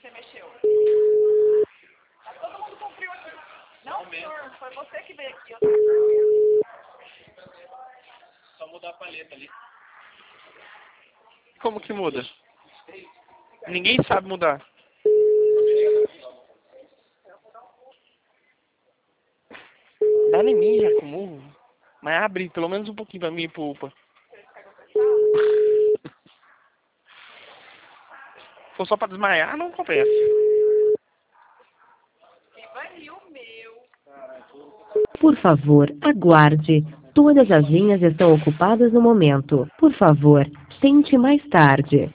Você mexeu. Tá todo mundo cumpriu aqui. Não, senhor, foi você que veio aqui. Só mudar a paleta ali. Como que muda? Ninguém sabe mudar. Dá em mim já com murro. Mas abre pelo menos um pouquinho pra mim e pro Upa. Se for só pra desmaiar, não compensa. Baniu o meu. Por favor, aguarde. Todas as linhas estão ocupadas no momento. Por favor, tente mais tarde.